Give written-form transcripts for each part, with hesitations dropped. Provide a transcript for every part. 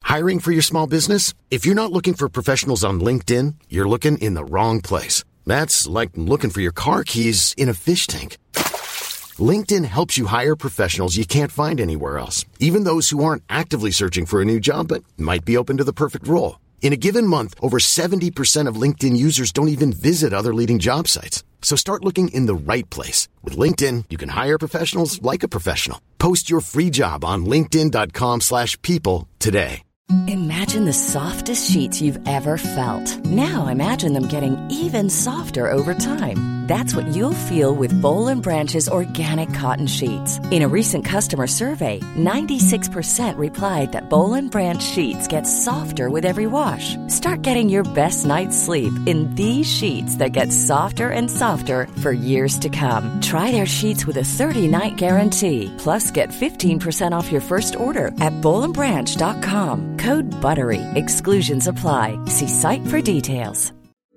Hiring for your small business? If you're not looking for professionals on LinkedIn, you're looking in the wrong place. That's like looking for your car keys in a fish tank. LinkedIn helps you hire professionals you can't find anywhere else, even those who aren't actively searching for a new job but might be open to the perfect role. In a given month, over 70% of LinkedIn users don't even visit other leading job sites. So start looking in the right place. With LinkedIn, you can hire professionals like a professional. Post your free job on linkedin.com/people today. Imagine the softest sheets you've ever felt. Now imagine them getting even softer over time. That's what you'll feel with Boll & Branch's organic cotton sheets. In a recent customer survey, 96% replied that Boll & Branch sheets get softer with every wash. Start getting your best night's sleep in these sheets that get softer and softer for years to come. Try their sheets with a 30-night guarantee. Plus, get 15% off your first order at bollandbranch.com. Code BUTTERY. Exclusions apply. See site for details.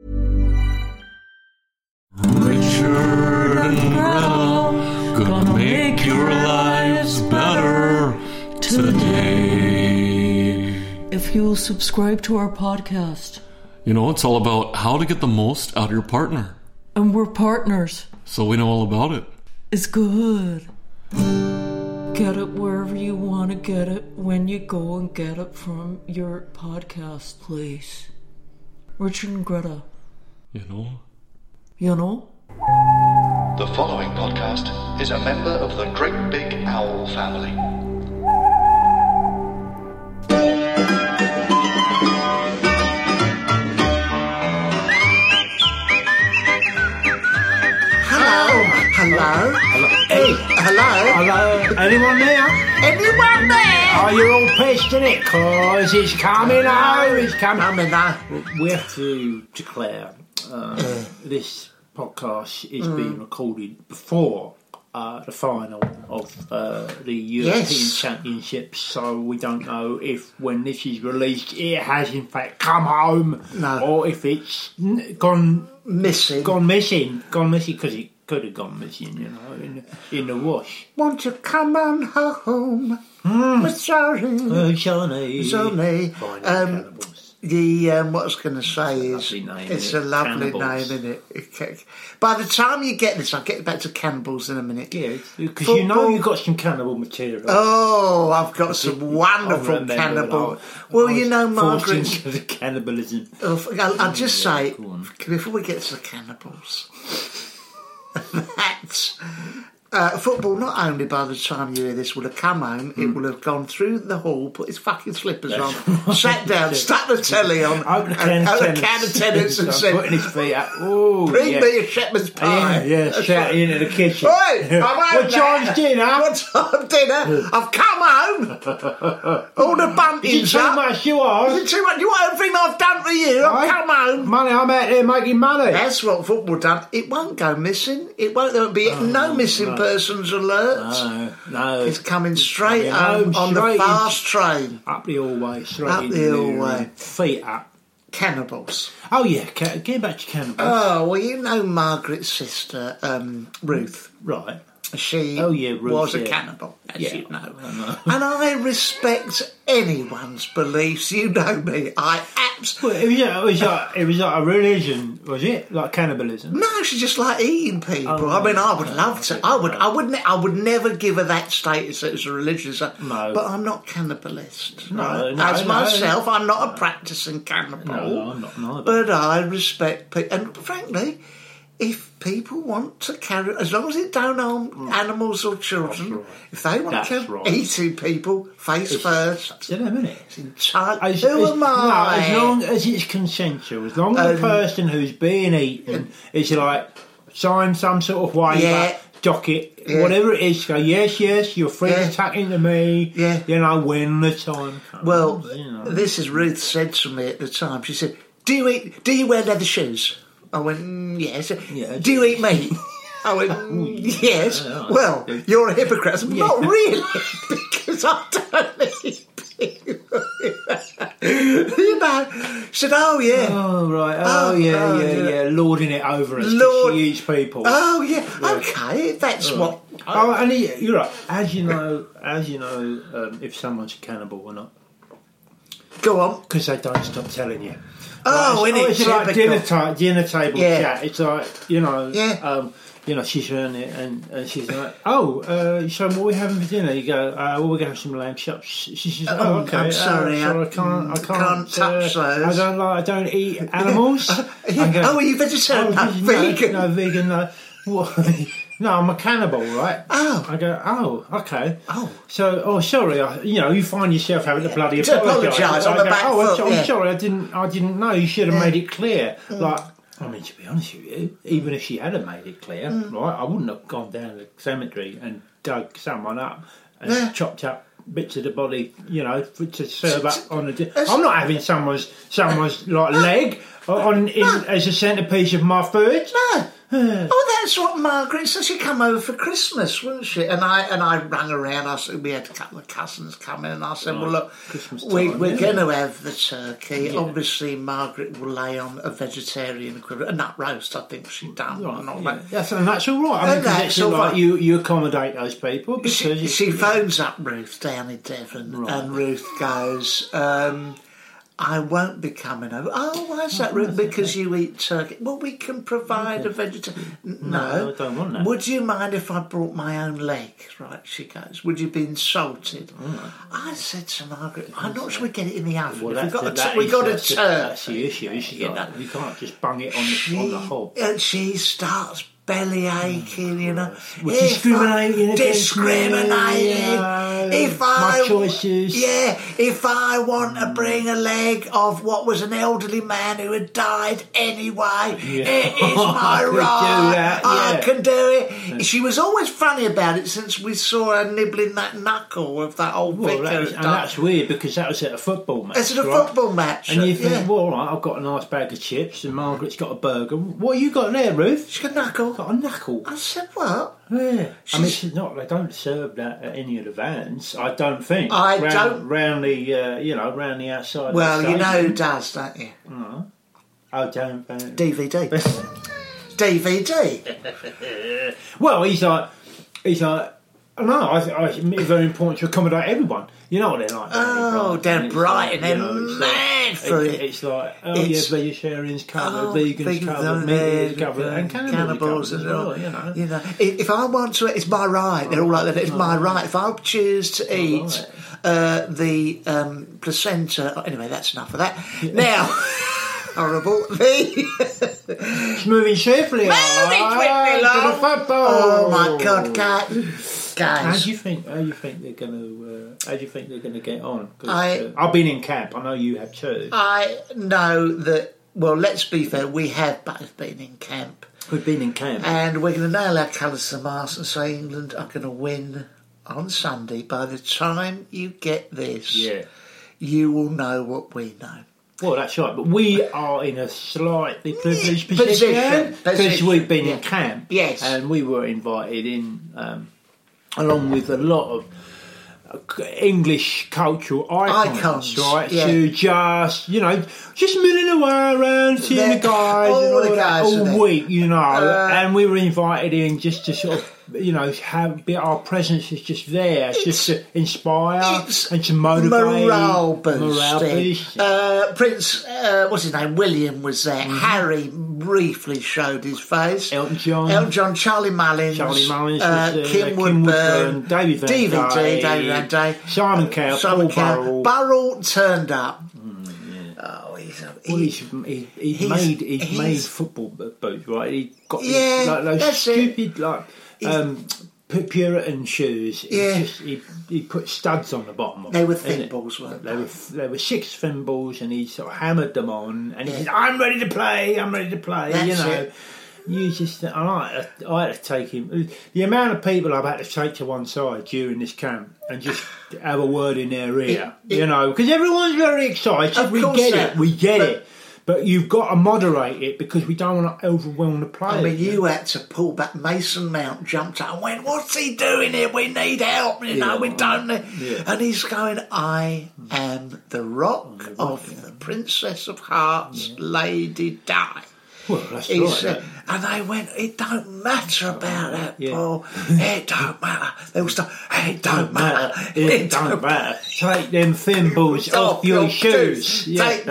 Richard and Greta, gonna make your lives better today. If you'll subscribe to our podcast. You know, it's all about how to get the most out of your partner. And we're partners. So we know all about it. It's good. Get it wherever you want to get it when you go and get it from your podcast place. Richard and Greta. You know? You know? The following podcast is a member of the Great Big Owl family. Hello? Hey, hello? Anyone there? Anyone there? Are you all pissed, innit? 'Cause it's coming out, it's coming out. We have to declare this podcast is being recorded before the final of the European Championships, so we don't know if when this is released it has in fact come home, or if it's gone missing because it could have gone missing, you know, in the wash. Want to come on home with Johnny? What I was going to say is it's a lovely name, isn't it? By the time you get this, I'll get back to cannibals in a minute. Yeah, because you know you've got some cannibal material. Oh, I've got some wonderful cannibal. Well, you know, Margaret. The cannibalism. I'll just say, before we get to the cannibals, that football, not only by the time you hear this will have come home, it will have gone through the hall, put his fucking slippers on, sat down, stuck the telly on, opened a can of tennis and said, putting his feet up. Ooh, bring me a shepherd's pie. Shouting into the kitchen. Oi, I'm home. What time's dinner? What time dinner? I've come home. All the bumpings up. Too much you are. Is it too much? You want everything I've done for you? I've come home. Money, I'm out there making money. That's what football done. It won't go missing. There won't be no missing persons alerts. No. It's coming straight home on the fast train. Up the hallway, straight up the hallway. Feet up. Cannibals. Oh yeah, getting back to cannibals. Oh, well, you know Margaret's sister, Ruth. Right. She Ruth, was a cannibal, as you know. I know. And I respect anyone's beliefs. You know me. It was like a religion, was it? Like cannibalism? No, she just like eating people. Oh, I mean, I would love to. I would never give her that status as a religious. No. But I'm not cannibalist. No, myself, I'm not a practicing cannibal. No, I'm not neither. But I respect people. And frankly, if people want to carry, as long as it don't harm animals or children, if they want to carry eating people face first, you know, innit? It's entirely. Who am I? As long as it's consensual, as long as the person who's being eaten is like sign some sort of waiver, docket, whatever it is, go yes, you're free to tuck into me. You know, when the time comes. Well, this is Ruth said to me at the time. She said, "Do you wear leather shoes?" I went, yes. Do you eat meat? I went, yes. Well, you're a hypocrite. I said, not really, because I don't eat people. You know, she said, oh, yeah. Oh, right. Oh, yeah. Lording it over us. She eats people. Oh, yeah. Okay, that's what. Oh, and you're right. As you know, if someone's a cannibal or not. Go on. Because they don't stop telling you. Oh, it's like dinner table Yeah. chat. It's like, she's around it and she's like, so what are we having for dinner? You go, well, we're going to have some lamb chops. She says, okay. I'm sorry, I can't touch those. I don't eat animals. Are you vegetarian? Vegan? No, vegan, no. What? No, I'm a cannibal, right? Oh. I go, okay. Oh. So, sorry, you find yourself having to bloody apologise on the back foot. I'm sorry, I didn't know. You should have made it clear. I mean, to be honest with you, even if she hadn't made it clear, right, I wouldn't have gone down the cemetery and dug someone up and chopped up bits of the body, to serve up on the. I'm not having someone's like leg as a centrepiece of my food. No. Oh, that's what Margaret said. She'd come over for Christmas, wouldn't she? And I rang around. I said we had a couple of cousins coming, and I said, "Well, look, we're going to have the turkey. Yeah. Obviously, Margaret will lay on a vegetarian equivalent, a nut roast. I think she'd done. Right, that's all right. I mean, that's all right. You accommodate those people. Because she phones up Ruth down in Devon, and Ruth goes. I won't be coming over. Oh, why is that, Ruth? Because you eat turkey. Well, we can provide a vegetarian. No, I don't want that. Would you mind if I brought my own leg? Right, she goes. Would you be insulted? I said to Margaret, I'm not sure we get it in the oven. Well, we got a turkey. That's the issue. You can't just bung it on the hob. And she starts belly aching, Discriminating. My choices. Yeah, if I want to bring a leg of what was an elderly man who had died anyway, it is my right. I can do it. She was always funny about it since we saw her nibbling that knuckle of that old vicar. And that's weird because that was at a football match. It's at a football match. And you think, well, all right, I've got a nice bag of chips and Margaret's got a burger. What have you got there, Ruth? She's got a knuckle. Got a knuckle. I said, what? Yeah. I mean, it's not. They don't serve that at any of the vans. I don't think. Don't. Round the, round the outside. Well, of the you know who does, don't you? I don't. DVD. DVD. Well, he's like. No, I think it's very important to accommodate everyone. You know what they're like. Oh, down Brighton, they're mad for it. It's like, vegetarians covered, vegans covered, meat is covered, and cannibals as well. You know, if I want to, it's my right. They're all like that. It's my right. If I choose to eat the placenta, anyway, that's enough of that. Now. Horrible. It's moving swiftly. Love. Oh my God, guys. How do you think they're going to get on? I've been in camp. I know you have too. I know that. Well, let's be fair. We have both been in camp. We've been in camp, and we're going to nail our colours to the mast and say England are going to win on Sunday. By the time you get this, you will know what we know. Well, that's right, but we are in a slightly privileged position because we've been in camp, and we were invited in along with a lot of English cultural icons, right? To just milling away around, seeing the guys all week, and we were invited in just to sort of. Our presence is just there. It's just to inspire and to motivate. Morale boost. Prince, what's his name? William was there. Harry briefly showed his face. Elton John, Charlie Mullins, Kim Woodburn, David Van Day, Simon Cowell, Burrell turned up. He's made football boots, right? He got those stupid Puritan shoes. He put studs on the bottom of them. They were thimbles, weren't they? They were 6 thimbles, and he sort of hammered them on, and he said, "I'm ready to play. That's you just, I had to take him. The amount of people I've had to take to one side during this camp and just have a word in their ear, because everyone's very excited. We get it. But you've got to moderate it because we don't want to overwhelm the players. I mean, you had to pull back. Mason Mount jumped up and went, "What's he doing here? We need help, we don't need..." Yeah. And he's going, "I am the rock of the Princess of Hearts, Lady Di." Well, that's He right. said, and they went, it don't matter about that, Paul. It don't matter. They all start, it don't matter. It don't matter. Take them thimbles off your shoes.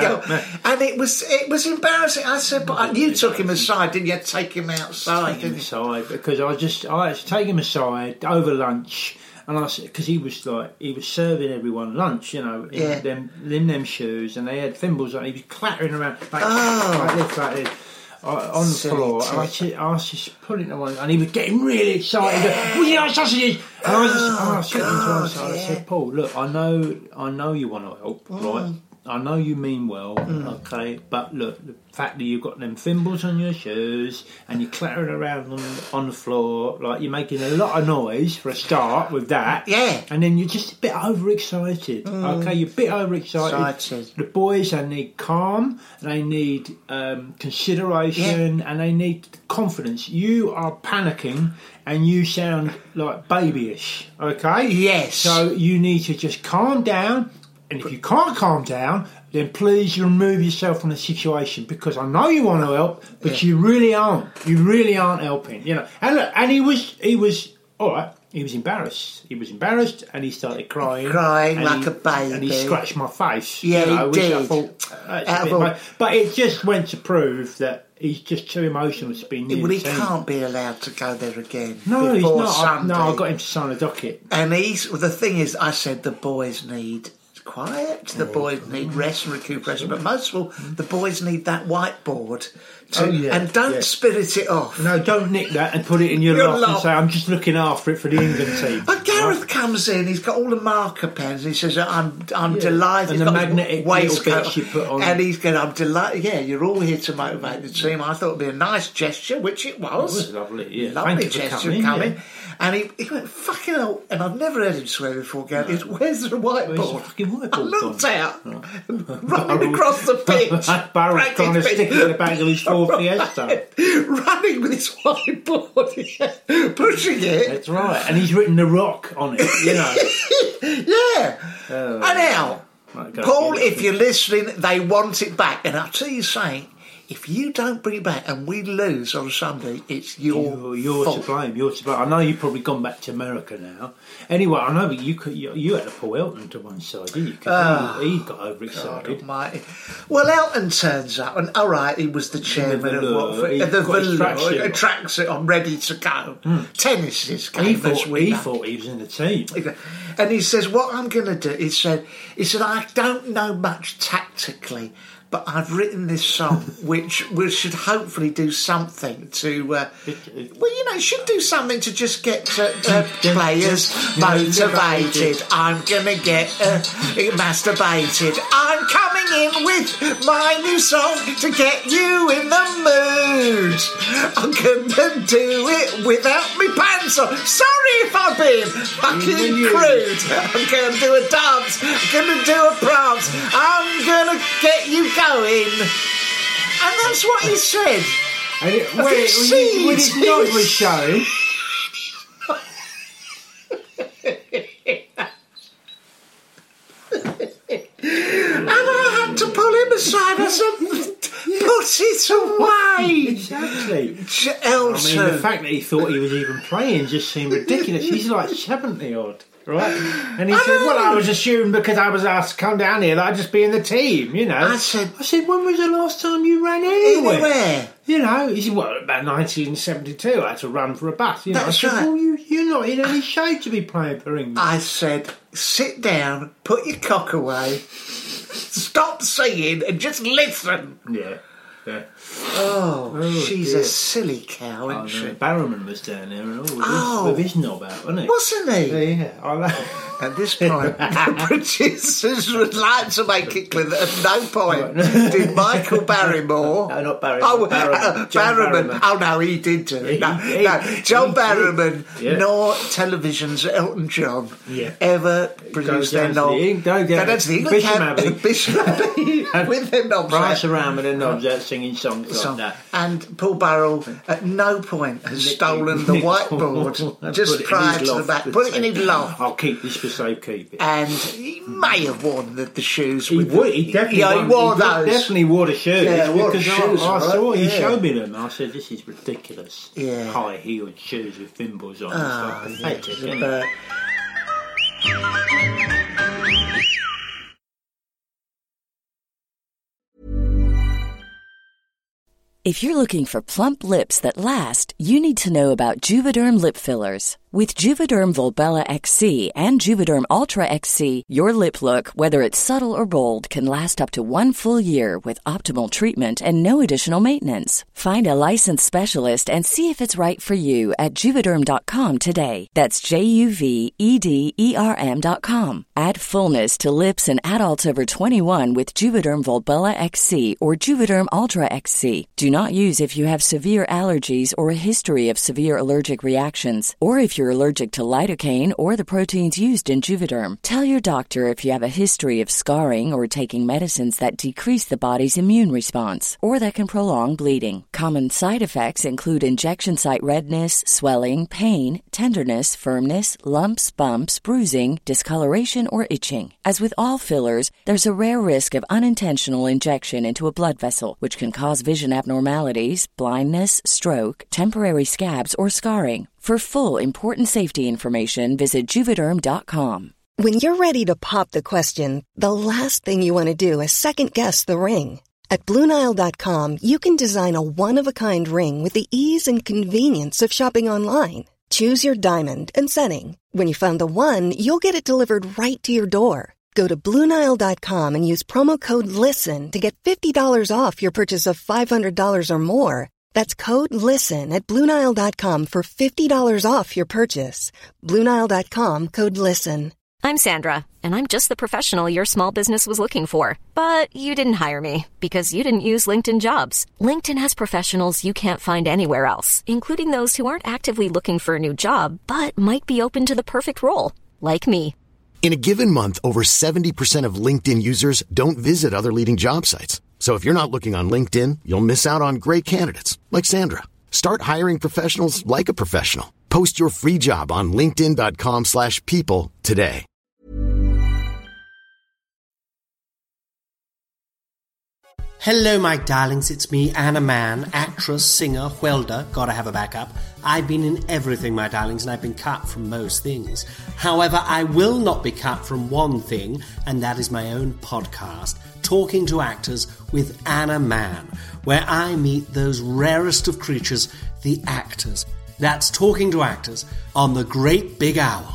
And it was embarrassing. I said, but you took him aside, didn't you? Take him outside. Take him aside because I had to take him aside over lunch. And I said, because he was serving everyone lunch, in them shoes, and they had thimbles on. He was clattering around like this, on the floor. And I was just pulling them on, and he was getting really excited. Well, you like sausages? And I was sitting to one side. I said, Paul, look, I know you want to help, right? I know you mean well, okay, but look, the fact that you've got them thimbles on your shoes and you're clattering around on the floor, like you're making a lot of noise for a start with that, and then you're just a bit overexcited, okay, you're a bit overexcited. The boys, they need calm, they need consideration, and they need confidence. You are panicking and you sound like babyish, okay? Yes. So you need to just calm down. And if you can't calm down, then please remove yourself from the situation, because I know you want to help, but you really aren't. You really aren't helping, you know. And look, and he was all right. He was embarrassed. And he started crying like a baby. And he scratched my face. Yeah, you know, he did. I thought, but it just went to prove that he's just too emotional to be near Well, the he team. can't be allowed to go there again. No, he's not. Sunday. I got him to sign a docket. And the thing is, I said the boys need quiet, the boys need rest and recuperation, but most of all, the boys need that whiteboard and don't spirit it off. No, don't nick that and put it in your loft and say, I'm just looking after it for the England team. But Gareth comes in, he's got all the marker pens, he says, I'm delighted. And the magnetic waistcoat you put on. And he's going, I'm delighted, you're all here to motivate the team. I thought it would be a nice gesture, which it was. It was lovely, Lovely gesture coming. And he went, fucking hell, and I've never heard him swear before, Gareth. He goes, where's the whiteboard? Where's the fucking whiteboard? I looked out, running across the pitch. Barrel trying to stick it in the back of his Ford Fiesta. Running with his whiteboard, pushing it. That's right, and he's written The Rock on it, you know. And now, Paul, if you're listening, they want it back. And I'll tell you something, if you don't bring it back and we lose on Sunday, it's your fault. To blame. You're to blame. I know you've probably gone back to America now. Anyway, I know, but you had to pull Elton to one side, didn't you? Because he got overexcited. Well, Elton turns up, and all right, he was the chairman of Watford. The velour, tracksuit on, ready to go. Tennis game. He thought he was in the team. And he says, what I'm going to do, he said, I don't know much tactically, but I've written this song which should hopefully do something to, it should do something to just get players motivated. I'm going to get masturbated. I'm coming in with my new song to get you in the mood. I'm going to do it without me pants on. Sorry if I've been fucking crude. I'm going to do a dance. I'm going to do a prance. I'm going to get you going. And that's what he said. And when his nose was showing. And I had to pull him aside. I said, put it away. Exactly. Elton. I mean, the fact that he thought he was even playing just seemed ridiculous. He's like 70 odd. Right? And he said, well, I was assuming because I was asked to come down here that I'd just be in the team, you know. I said, when was the last time you ran anywhere? You know, he said, well, about 1972, I had to run for a bus. You know, That's I said, right. well, you're not in any shape to be playing for England. I said, sit down, put your cock away, stop singing and just listen. Yeah. Oh, she's a silly cow, isn't she? Barrowman was down there and all with his knob out, wasn't he? Wasn't he? Yeah. At this point, the producers would like to make it clear that at no point did Michael Barrymore... No, not Barrymore. Barrowman. Oh, no, he did do it. No, John Barrowman, nor television's Elton John ever produced their knob. Go down to the England Bishop Abbey with their knobs Price around with their knobs out singing songs like that. And Paul Barrell at no point has stolen the whiteboard just prior to the back. Put it in his loft. I'll keep this for safekeeping. And he may have worn the shoes. He wore those. Definitely wore the shoes. Yeah, wore the because shoes. I saw he yeah. showed me them. I said, "This is ridiculous." Yeah. High-heeled shoes with thimbles on. It's pathetic, isn't it? But, If you're looking for plump lips that last, you need to know about Juvederm lip fillers. With Juvederm Volbella XC and Juvederm Ultra XC, your lip look, whether it's subtle or bold, can last up to 1 full year with optimal treatment and no additional maintenance. Find a licensed specialist and see if it's right for you at Juvederm.com today. That's JUVEDERM.com. Add fullness to lips in adults over 21 with Juvederm Volbella XC or Juvederm Ultra XC. Do not use if you have severe allergies or a history of severe allergic reactions, or if you're allergic to lidocaine or the proteins used in Juvederm. Tell your doctor if you have a history of scarring or taking medicines that decrease the body's immune response or that can prolong bleeding. Common side effects include injection site redness, swelling, pain, tenderness, firmness, lumps, bumps, bruising, discoloration, or itching. As with all fillers, there's a rare risk of unintentional injection into a blood vessel, which can cause vision abnormalities, blindness, stroke, temporary scabs, or scarring. For full, important safety information, visit Juvederm.com. When you're ready to pop the question, the last thing you want to do is second-guess the ring. At BlueNile.com, you can design a one-of-a-kind ring with the ease and convenience of shopping online. Choose your diamond and setting. When you find the one, you'll get it delivered right to your door. Go to BlueNile.com and use promo code LISTEN to get $50 off your purchase of $500 or more. That's code LISTEN at BlueNile.com for $50 off your purchase. BlueNile.com, code LISTEN. I'm Sandra, and I'm just the professional your small business was looking for. But you didn't hire me because you didn't use LinkedIn Jobs. LinkedIn has professionals you can't find anywhere else, including those who aren't actively looking for a new job, but might be open to the perfect role, like me. In a given month, over 70% of LinkedIn users don't visit other leading job sites. So if you're not looking on LinkedIn, you'll miss out on great candidates like Sandra. Start hiring professionals like a professional. Post your free job on linkedin.com/people today. Hello, my darlings. It's me, Anna Mann, actress, singer, welder. Gotta have a backup. I've been in everything, my darlings, and I've been cut from most things. However, I will not be cut from one thing, and that is my own podcast, Talking to Actors with Anna Mann, where I meet those rarest of creatures, the actors. That's Talking to Actors on the Great Big Owl.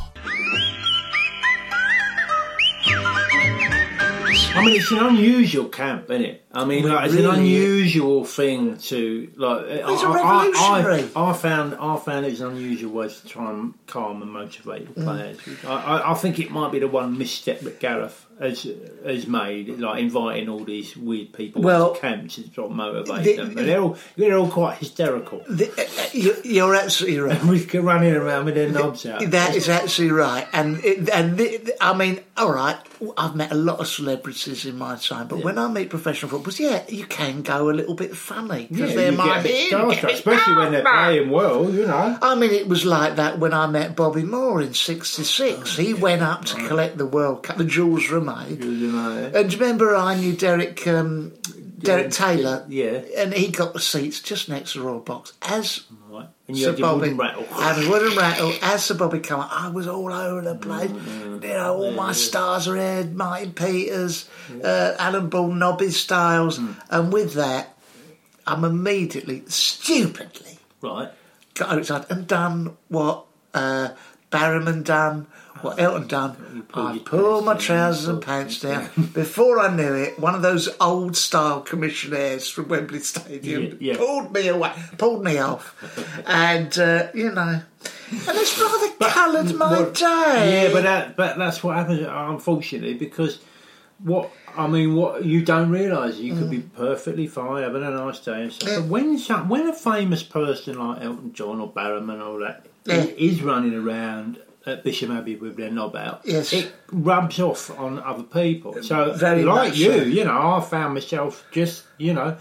I mean, it's an unusual camp, isn't it? I mean, it's an unusual thing to like. It's a revolutionary. I found it was an unusual way to try and calm and motivate the players. I think it might be the one misstep that Gareth has made, like inviting all these weird people to camps to sort of motivate them. But they're all quite hysterical. You're absolutely right. We're running around with their knobs out. That is absolutely right. I mean, all right. I've met a lot of celebrities in my time, but when I meet professional footballers, you can go a little bit funny because they're my especially when they're playing well, you know. I mean, it was like that when I met Bobby Moore in '66. He went up to collect the World Cup, the Jules Rimet. And do you remember I knew Derek Taylor? Yeah. And he got the seats just next to the Royal Box. As and you had your wooden rattle. And the wooden rattle. As Sir Bobby came up, I was all over the place. All my stars are here. Martin Peters, Alan Ball, Nobby Styles. And with that, I'm immediately, stupidly, got outside and done what Barrowman done, what Elton done. I pulled my trousers and pants down. Before I knew it, one of those old-style commissionaires from Wembley Stadium pulled me off. And, and it's rather coloured my day. Yeah, but that's what happens, unfortunately, because what you don't realise, you could be perfectly fine, having a nice day and stuff. But when a famous person like Elton John or Barrowman or that is running around at Bisham Abbey with their knob out, it rubs off on other people. So, like you, I found myself just,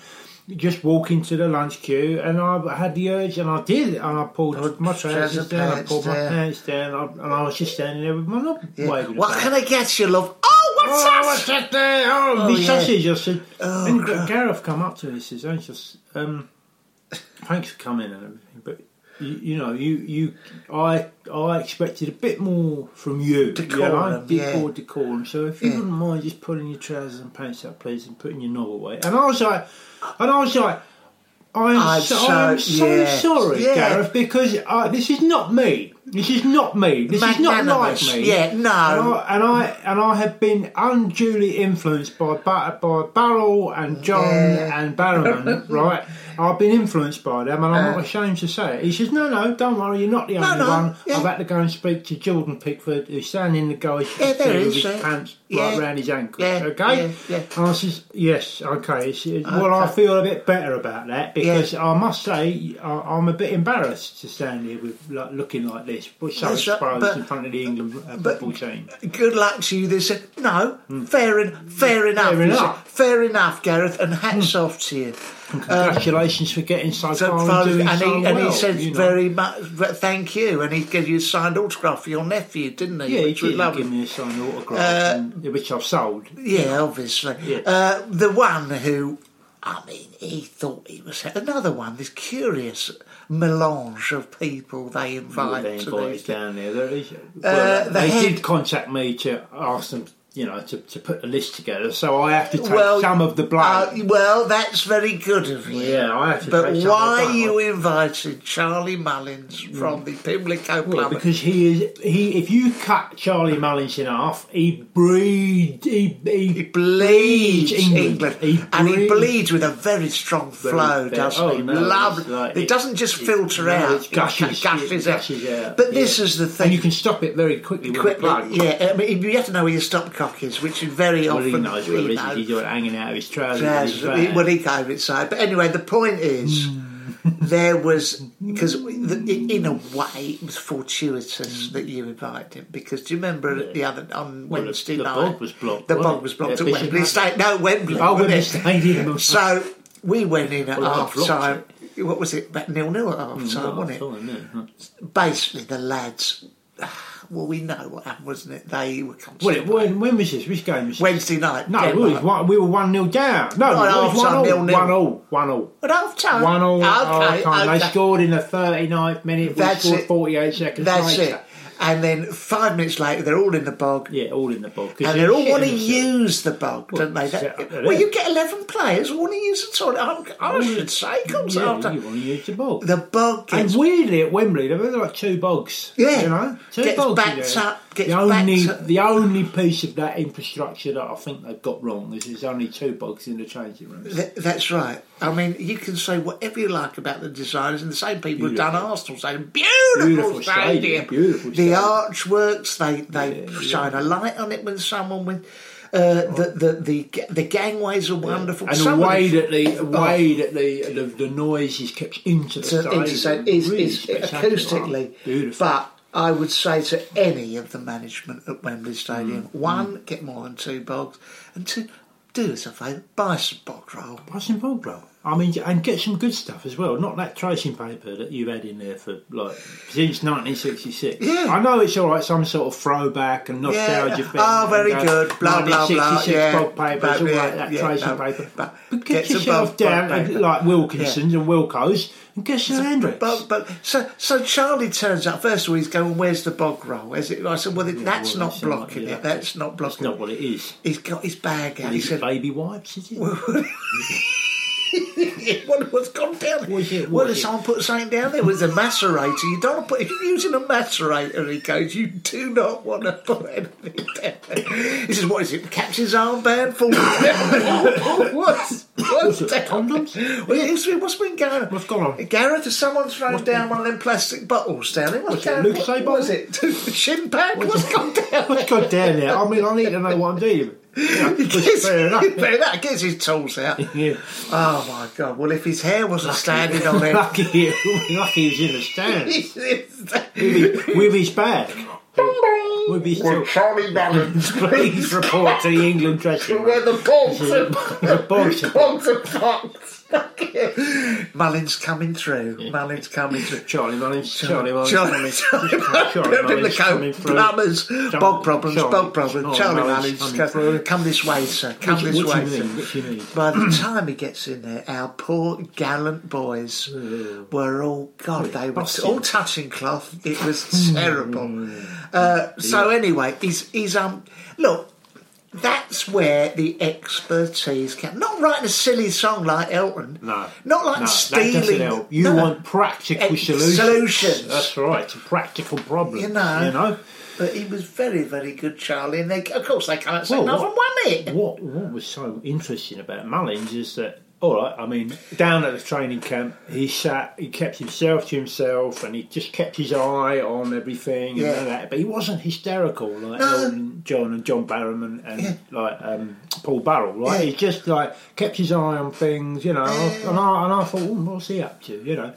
just walking to the lunch queue, and I had the urge, and I did, and I pulled my trousers down, I pulled my pants down, and I was just standing there with my knob waving. What can I get you, love? Oh, what's that there? Oh, sausage. I said, and Gareth come up to me and says, thanks for coming and everything, but I expected a bit more from you. Decorum. So if you wouldn't mind just putting your trousers and pants up, please, and putting your knob away. And I was like, I'm so sorry, Gareth, because this is not me. This is not me. This is not like me. Yeah, no. And I have been unduly influenced by Barrel and John and Barrowman, right? I've been influenced by them, and I'm not ashamed to say it. He says, no, don't worry, you're not the only one. Yeah. I've had to go and speak to Jordan Pickford, who's standing in the guy's with his pants right round his ankles. Okay? Yeah. And I says, yes, okay. Well, I feel a bit better about that, because I must say, I'm a bit embarrassed to stand here with looking like this, so exposed in front of the England football team. Good luck to you. They said, no, fair enough. Fair enough, Gareth, and hats off to you. And congratulations for getting so far and doing so well. And he said very much, thank you, and he gave you a signed autograph for your nephew, didn't he? Yeah, he did give me a signed autograph, which I've sold. Yeah, obviously. Yeah. The one who, he thought he was another one, this curious melange of people they invite down there. They did contact me to ask them, to put a list together, so I have to take some of the blame. That's very good of you. Yeah, I have to take some of the blame. But why you invited Charlie Mullins from the Pimlico Club? Because if you cut Charlie Mullins in half, he bleeds England. He bleeds with a very strong flow, doesn't he? Lovely. It doesn't just filter out. It gushes out. But this is the thing. And you can stop it very quickly with a plug. Yeah, you have to know where your stopcock is, which is very often. He knows where he's hanging out of his trousers. Well, he gave it side. But anyway, the point is, there was, because in a way it was fortuitous that you invited him, because do you remember on Wednesday night? The bog was blocked. The bog was blocked at Wembley Stadium. No, Wembley. Wembley Stadium. So we went in at half time. What was it? About 0-0 at half time, wasn't it? Basically, the lads. Well, we know what happened, wasn't it? They were constantly... when was this? Which game was this? Wednesday night. No, we were 1-0 down. No, it was 1-0. At half time? 1-0. Okay. They scored in the 39th minute. We scored 48 seconds later. That's it. And then 5 minutes later, they're all in the bog. Yeah, all in the bog. And they all want to use the bog, don't they? You get 11 players who want to use the toilet. I should say, comes after. You want to use the bog. The bog gets... And weirdly, at Wembley, there were like 2 bogs. Yeah. Two bogs. Backed up. The only piece of that infrastructure that I think they've got wrong is there's only 2 bogs in the changing rooms. That's right. I mean, you can say whatever you like about the designers, and the same people who've done Arsenal saying beautiful stadium. The archworks, they shine a light on it when someone with the gangways are wonderful. And the way that the noise is kept into the stadium is acoustically beautiful. But I would say to any of the management at Wembley Stadium, one, get more than 2 bogs, and 2, do us a favour, buy some bog roll. Buy some bog roll. I mean, and get some good stuff as well. Not that tracing paper that you've had in there for since 1966. Yeah. I know it's all right, some sort of throwback and nostalgia thing. Oh, very good. Blah blah blah. 1966 bog paper, all right, that tracing paper. But get yourself down like Wilkinson's and Wilco's and get some Hendrix. But so Charlie turns up. First of all, he's going, "Where's the bog roll?" I said, "Well, that's not blocking it. That's not blocking. That's not what it is." He's got his bag out. He said, "Baby wipes, is it?" What's gone down there? Someone put something down there. It was a macerator. You don't want to put, if you're using a macerator, he goes, you do not want to put anything down there. He says, what is it? Captain's armband full of what's that? Condoms? Well, what's been going on? What's gone on? Gareth, has someone thrown down one of them plastic bottles down there? What's going on? What was it? Shin pad? What's gone down there? What's gone down there? I mean, I need to know what I'm doing. Fair enough. Gets his tools out. Yeah. Oh my God! Well, if his hair wasn't standing on it, lucky he was in the stand with his bag. Would be still. Charlie Mullins, Please report to the England dressing room. Where the bogs The bogs are Mullins coming through. Mullins coming through. Charlie Mullins coming through. Plumbers, bog problems. Charlie Mullins, through. come this way, sir. Come this way, sir. What you need? By the time he gets in there, our poor gallant boys were all, God, they were all touching cloth. It was terrible. So anyway, he's look. That's where the expertise can. Not writing a silly song like Elton. No. Not like stealing. That doesn't help. You want practical solutions. That's right. It's a practical problem. You know. But he was very, very good, Charlie. And of course, they come out and won it. What was so interesting about Mullins is that, all right, I mean, down at the training camp, he kept himself to himself, and he just kept his eye on everything and all that. But he wasn't hysterical like Elton John and John Barham and Paul Burrell, right? He just kept his eye on things, and I thought, what's he up to,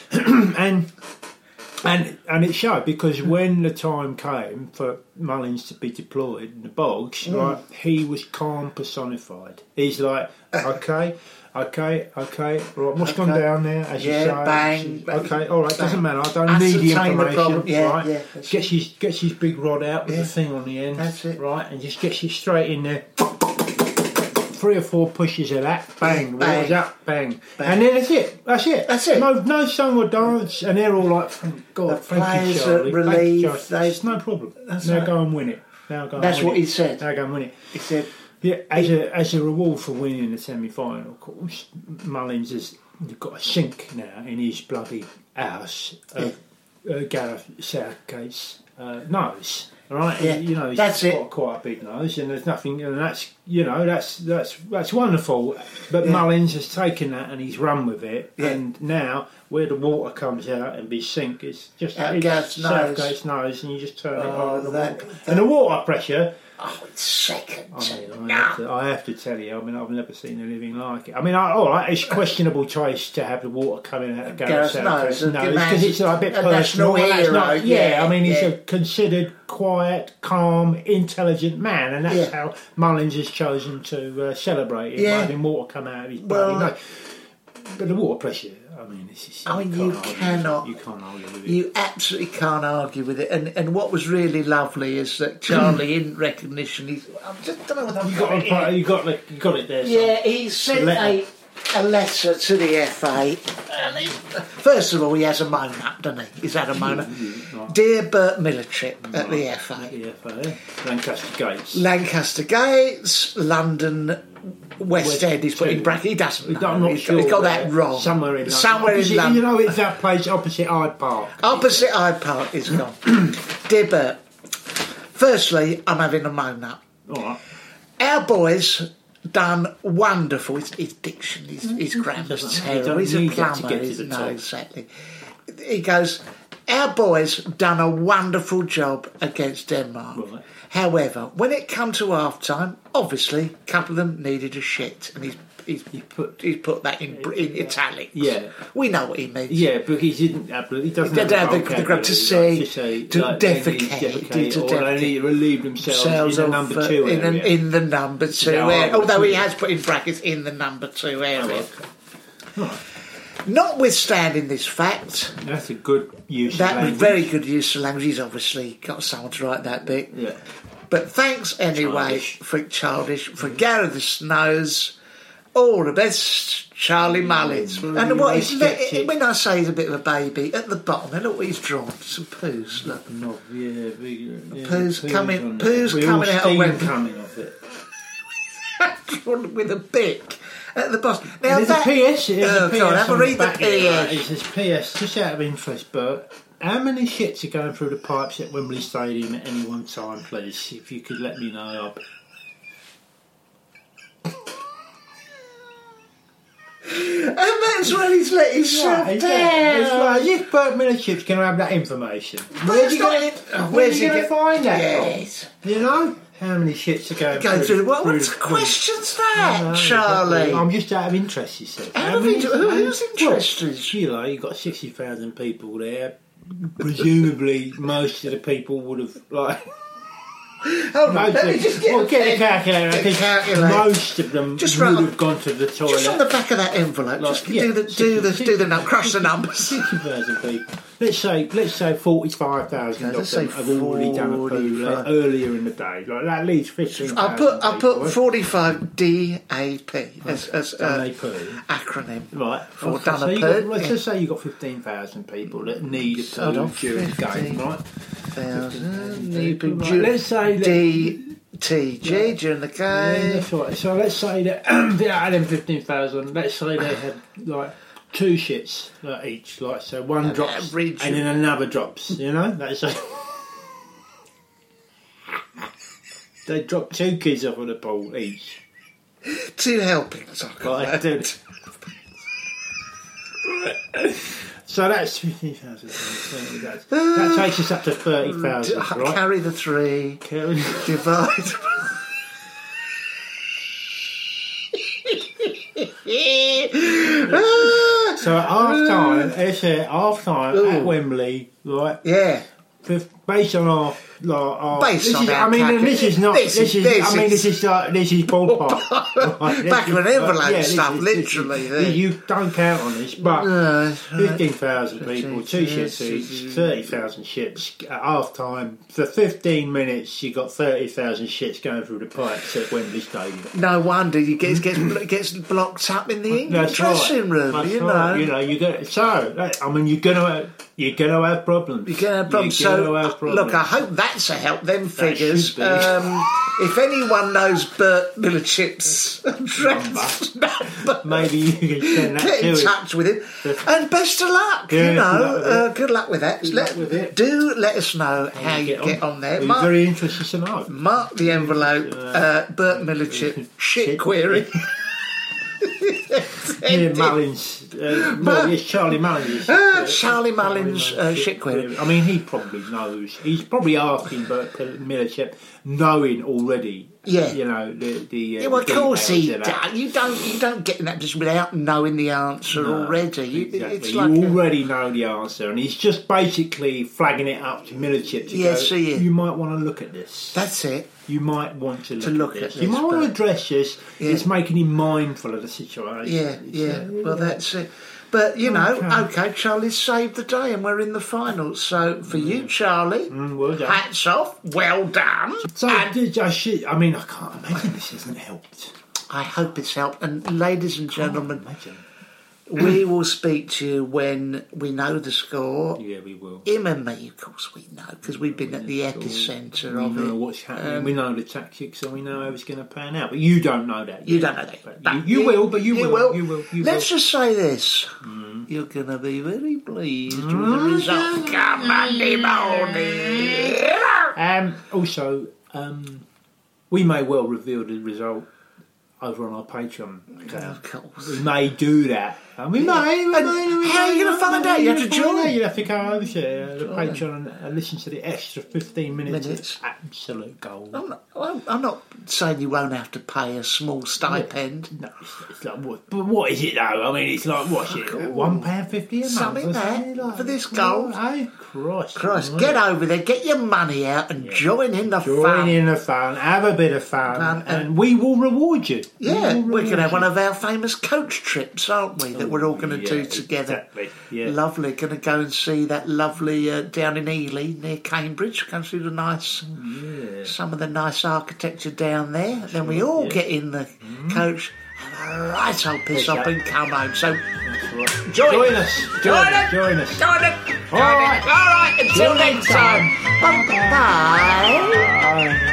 And it showed, because when the time came for Mullins to be deployed in the bogs, right, he was calm personified. He's like, okay, right, what's gone down there, as you say? Bang. Okay, all right, doesn't matter, I don't need the information, right? Gets his big rod out with the thing on the end, that's it. Right, and just gets you straight in there. 3 or 4 pushes of that, bang, water's up, bang. And then that's it. No song or dance, and they're all like, thank God, thank you, Charlie. Relieved. It's no problem. Now go and win it. That's what he said. Now go and win it. He said, as a reward for winning the semi-final, of course, Mullins has got a sink now in his bloody house. Gareth Southgate's nose. Right, he's got quite a big nose, and there's nothing, and that's wonderful. But Mullins has taken that and he's run with it, and now where the water comes out and be sink, it's just Southgate's nose, and you just turn it on, and the water pressure. Oh, it's second. I have to tell you, I've never seen anything like it. All right, it's questionable choice to have the water coming out of Gareth Southgate's nose, because it's a bit personal. He's a considered, quiet, calm, intelligent man, and that's how Mullins has chosen to celebrate it, by having water come out of his bloody nose. But the water pressure, you cannot. You can't argue with it. You absolutely can't argue with it. And what was really lovely is that Charlie, in recognition, I just don't know what I've got. You got it there. Yeah, he sent a letter to the FA. First of all, he has a moan up, doesn't he? He's had a moan up. Dear Bert Millerchip at the FA. Lancaster Gates, London, West End. He's put in bracket. He doesn't know. He's got that wrong. Somewhere in London. It's that place opposite Hyde Park. Opposite Hyde Park is gone. Dear Bert, firstly, I'm having a moan up. All right. Our boys done wonderful. His diction, his grammar's terrible. He's a plumber. Exactly. He goes, our boys done a wonderful job against Denmark. Right. However, when it come to half time, obviously a couple of them needed a shit, and he's put that in italics. Yeah, we know what he means. Yeah, but he doesn't. He doesn't have the grab to say, to defecate, or they need to relieve themselves in the number 2 area. In the number 2 area. Although he has put in brackets in the number 2 area. Right. Notwithstanding this fact, that's a good use of language. Very good use of language. He's obviously got someone to write that bit. Yeah. But thanks anyway for Gareth the Snows. All the best, Charlie Mullins. And when I say he's a bit of a baby, at the bottom, look what he's drawn. Some poos, look. Poos coming out of it. Drawn with a bic. At the bottom. Now there's a PS. Have a read the PS. It says PS, just out of interest, Bert. How many shits are going through the pipes at Wembley Stadium at any one time, please? If you could let me know. And that's when he's let himself down. It's like, if Bert Millerchip's going to have that information, where's he going to find that? Yes. You know? How many shits are going through? What question's that, Charlie? I'm just out of interest, you said. Who's interested? You've got 60,000 people there. Presumably, most of the people would have Hold on, let me just get a calculator. I think most of them would have gone to the toilet. Just on the back of that envelope, just do the crush the numbers. 60,000 people. Let's say 45,000 of them have already done a poo earlier in the day. Like that leaves 15,000. I put 45 DAP as acronym. Right. For done a poo. Let's just say you've got 15,000 people that need a poo during the game, right? 15,000 let's say DTG during the game. Yeah, that's right. So let's say that out of them 15,000, let's say they had like 2 shits each, like so one drops and then another drops. You know, that's they drop 2 kids off of the pool each. 2 helpings. Right, so that's 50,000. That takes us up to 30,000. Right? Carry the 3. Divide. So at half time at Wembley, right? Yeah. Based on our this is ballpark. Back of an envelope stuff, literally. You don't count on this, but 15,000 people, 2 ships each, 30,000 ships at half time. For 15 minutes, you got 30,000 shits going through the pipes at Wembley Stadium. No wonder you gets blocked up in the England dressing room. That's right. You know, you're gonna have problems. You're gonna have problems. Look, I hope that's a help. Them figures. If anyone knows Bert Millerchip's address, maybe you can send that get in touch with him. And best of luck. Yeah, good luck with that. Do let us know how you get on there. We're very interested to know. Mark the envelope. Bert Millerchip shit query. Mullins. It's Charlie Mullins. Charlie Mullins shit query. I mean, he probably knows. He's probably asking Bert Millerchip, knowing already. Yeah, you know the. Well, of course he does. You don't get in that just without knowing the answer already. Exactly. It's like you already know the answer, and he's just basically flagging it up to Millerchip to go. You might want to look at this. That's it. You might want to look at this. You might want to address this. Yeah. It's making him mindful of the situation. Yeah. Well, that's it. But, you know, okay, Charlie's saved the day and we're in the final. So, for you, Charlie, well done. Hats off, well done. So, I mean, I can't imagine this hasn't helped. I hope it's helped. And, ladies and gentlemen, we will speak to you when we know the score. Yeah, we will. Him and me, of course, we know, because we've been at the epicentre of it. We know what's happening. We know the tactics, and we know how it's going to pan out. But you don't know that. You don't know that. But you will. You will. Let's just say this. You're going to be very pleased with the result. Come Monday morning. Also, we may well reveal the result over on our Patreon account. Of course. We may do that. How are you going to find out? You have to join. You have to go over to the Patreon and listen to the extra 15 minutes. It's absolute gold. I'm not saying you won't have to pay a small stipend. No, it's like what? But what is it though? I mean, it's like what's it? £1.50 a month, something there for this gold. Hey, Christ! Get over there, get your money out, and join in the fun. Join in the fun. Have a bit of fun, and we will reward you. Yeah, we're going to have one of our famous coach trips, aren't we? That we're all going to do together. Exactly. Yeah. Lovely. Going to go and see that lovely down in Ely near Cambridge. Go and see the nice, some of the nice architecture down there. Then we all get in the coach, have a right old piss up and come home. So join us. All right. Until next time. Bye.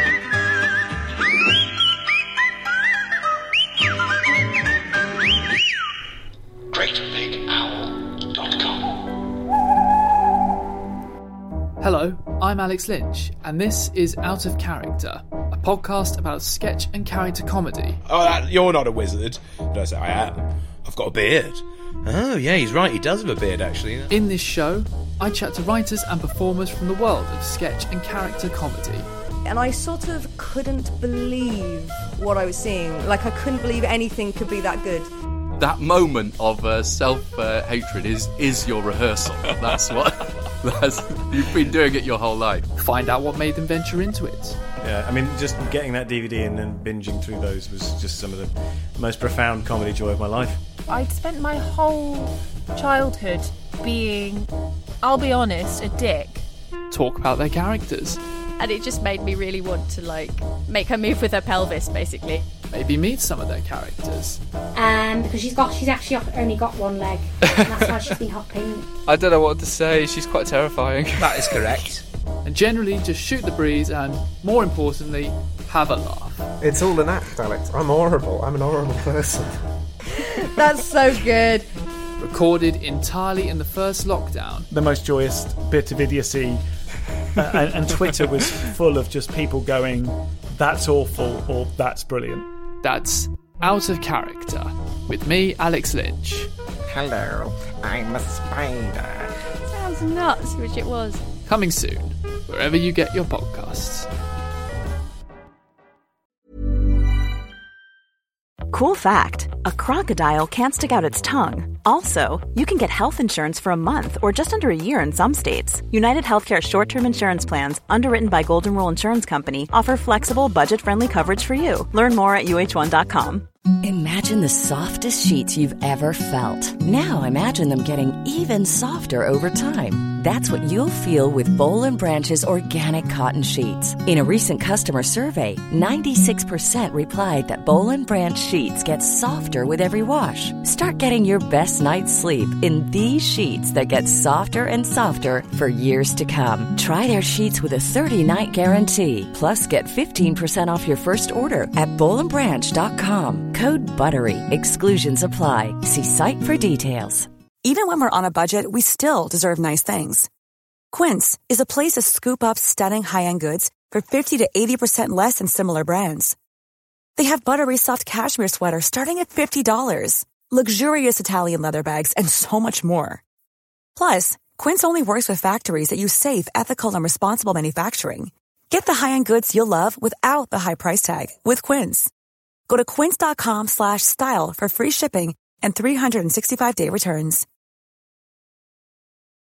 Hello, I'm Alex Lynch, and this is Out of Character, a podcast about sketch and character comedy. Oh, you're not a wizard. Did I say I am? I've got a beard. Oh, yeah, he's right. He does have a beard, actually. In this show, I chat to writers and performers from the world of sketch and character comedy. And I sort of couldn't believe what I was seeing. Like, I couldn't believe anything could be that good. That moment of self-hatred is your rehearsal. That's what... You've been doing it your whole life. Find out what made them venture into it. I mean, just getting that DVD and then binging through those was just some of the most profound comedy joy of my life. I'd spent my whole childhood being, I'll be honest, a dick. Talk about their characters. And it just made me really want to, like, make her move with her pelvis, basically. Maybe meet some of their characters. Because she's actually only got one leg. And that's why she's been hopping. I don't know what to say. She's quite terrifying. That is correct. And generally just shoot the breeze and, more importantly, have a laugh. It's all an act, Alex. I'm horrible. I'm an horrible person. That's so good. Recorded entirely in the first lockdown. The most joyous bit of idiocy. And Twitter was full of just people going, that's awful, or that's brilliant. That's Out of Character, with me, Alex Lynch. Hello, I'm a spider. Sounds nuts, which it was. Coming soon, wherever you get your podcasts. Cool fact, a crocodile can't stick out its tongue. Also, you can get health insurance for a month or just under a year in some states. United Healthcare short-term insurance plans, underwritten by Golden Rule Insurance Company, offer flexible, budget-friendly coverage for you. Learn more at UH1.com. Imagine the softest sheets you've ever felt. Now imagine them getting even softer over time. That's what you'll feel with Boll & Branch's organic cotton sheets. In a recent customer survey, 96% replied that Boll & Branch sheets get softer with every wash. Start getting your best night's sleep in these sheets that get softer and softer for years to come. Try their sheets with a 30-night guarantee. Plus, get 15% off your first order at bollandbranch.com. Code BUTTERY. Exclusions apply. See site for details. Even when we're on a budget, we still deserve nice things. Quince is a place to scoop up stunning high-end goods for 50 to 80% less than similar brands. They have buttery soft cashmere sweaters starting at $50, luxurious Italian leather bags, and so much more. Plus, Quince only works with factories that use safe, ethical, and responsible manufacturing. Get the high-end goods you'll love without the high price tag with Quince. Go to quince.com/style for free shipping and 365-day returns.